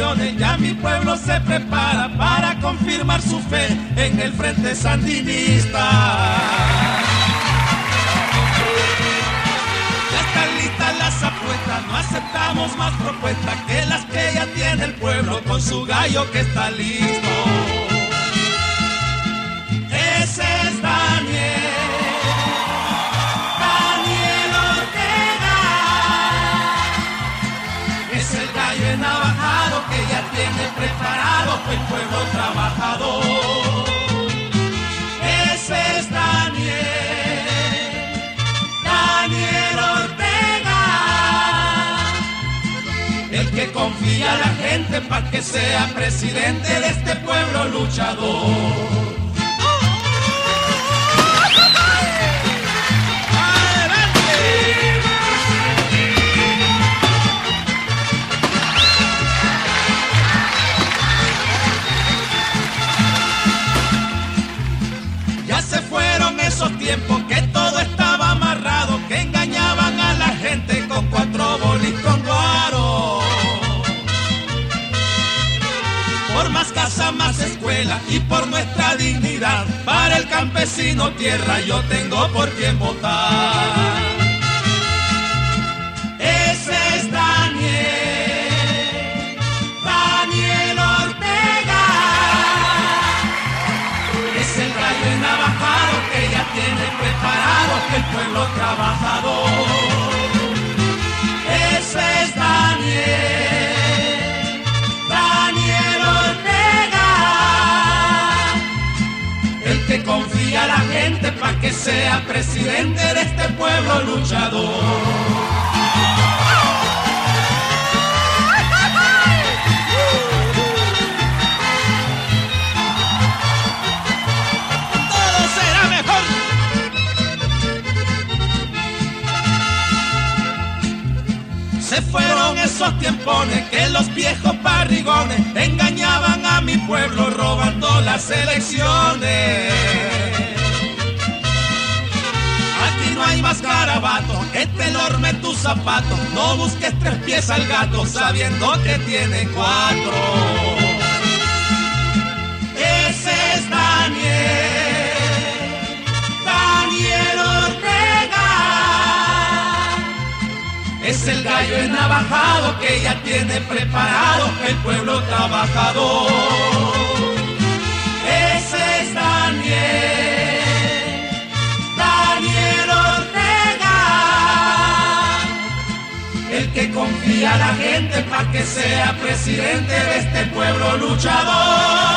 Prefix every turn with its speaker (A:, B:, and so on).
A: elecciones, ya mi pueblo se prepara para confirmar su fe en el frente sandinista. Ya están listas las apuestas, no aceptamos más propuestas que las que ya tiene el pueblo con su gallo que está listo. Ese es Daniel Ortega, es el gallo enavajado que ya tiene preparado el pueblo trabajador. Ese es Daniel Ortega, el que confía a la gente para que sea presidente de este pueblo luchador. Esos tiempos que todo estaba amarrado, que engañaban a la gente con 4 bolis con guaro. Por más casa, más escuela y por nuestra dignidad, para el campesino tierra yo tengo por quien votar. Ese es Daniel Ortega, es el gallo enavajado que ya tiene preparado el pueblo trabajador. Ese es Daniel Ortega, el que confía a la gente para que sea presidente de este pueblo luchador. Se fueron esos tiempones que los viejos barrigones engañaban a mi pueblo robando las elecciones. Aquí no hay más garabato, este enorme tu zapato. No busques 3 pies al gato sabiendo que tiene 4. Ese es Daniel Ortega, es el gallo enavajado que ya tiene preparado el pueblo trabajador. Ese es Daniel Ortega, el que confía a la gente para que sea presidente de este pueblo luchador.